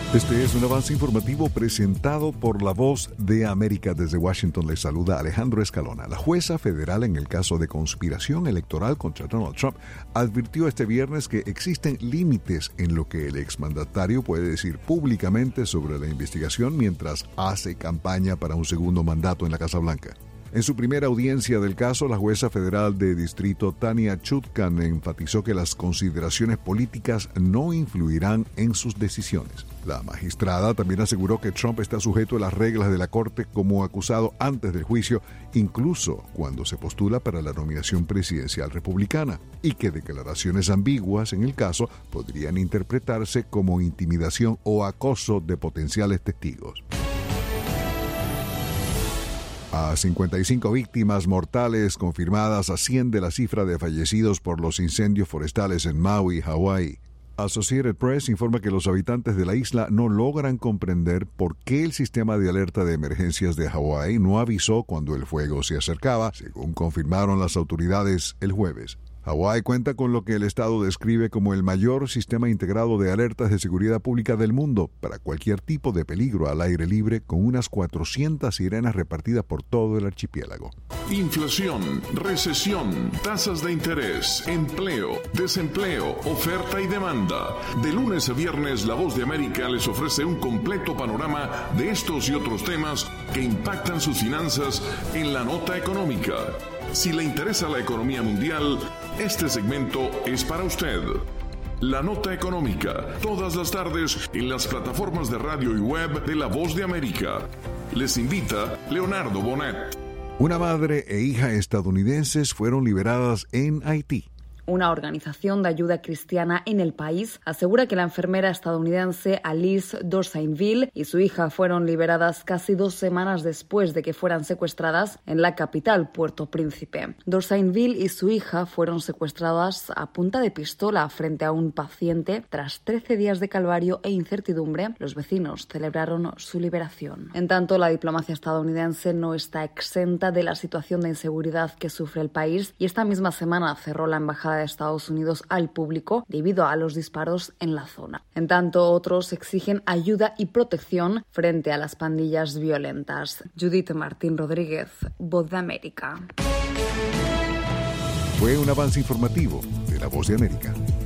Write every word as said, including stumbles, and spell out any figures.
Este es un avance informativo presentado por La Voz de América. Desde Washington les saluda Alejandro Escalona. La jueza federal en el caso de conspiración electoral contra Donald Trump advirtió este viernes que existen límites en lo que el exmandatario puede decir públicamente sobre la investigación mientras hace campaña para un segundo mandato en la Casa Blanca. En su primera audiencia del caso, la jueza federal de distrito Tanya Chutkan enfatizó que las consideraciones políticas no influirán en sus decisiones. La magistrada también aseguró que Trump está sujeto a las reglas de la Corte como acusado antes del juicio, incluso cuando se postula para la nominación presidencial republicana, y que declaraciones ambiguas en el caso podrían interpretarse como intimidación o acoso de potenciales testigos. A cincuenta y cinco víctimas mortales confirmadas asciende la cifra de fallecidos por los incendios forestales en Maui, Hawái. Associated Press informa que los habitantes de la isla no logran comprender por qué el sistema de alerta de emergencias de Hawái no avisó cuando el fuego se acercaba, según confirmaron las autoridades el jueves. Hawái cuenta con lo que el estado describe como el mayor sistema integrado de alertas de seguridad pública del mundo para cualquier tipo de peligro al aire libre, con unas cuatrocientas sirenas repartidas por todo el archipiélago. Inflación, recesión, tasas de interés, empleo, desempleo, oferta y demanda. De lunes a viernes, La Voz de América les ofrece un completo panorama de estos y otros temas que impactan sus finanzas en la nota económica. Si le interesa la economía mundial, este segmento es para usted. La Nota Económica, todas las tardes en las plataformas de radio y web de La Voz de América. Les invita Leonardo Bonet. Una madre e hija estadounidenses fueron liberadas en Haití. Una organización de ayuda cristiana en el país asegura que la enfermera estadounidense Alice Dorsainville y su hija fueron liberadas casi dos semanas después de que fueran secuestradas en la capital, Puerto Príncipe. Dorsainville y su hija fueron secuestradas a punta de pistola frente a un paciente. Tras trece días de calvario e incertidumbre, los vecinos celebraron su liberación. En tanto, la diplomacia estadounidense no está exenta de la situación de inseguridad que sufre el país y esta misma semana cerró la embajada de Estados Unidos al público debido a los disparos en la zona. En tanto, otros exigen ayuda y protección frente a las pandillas violentas. Judith Martín Rodríguez, Voz de América. Fue un avance informativo de La Voz de América.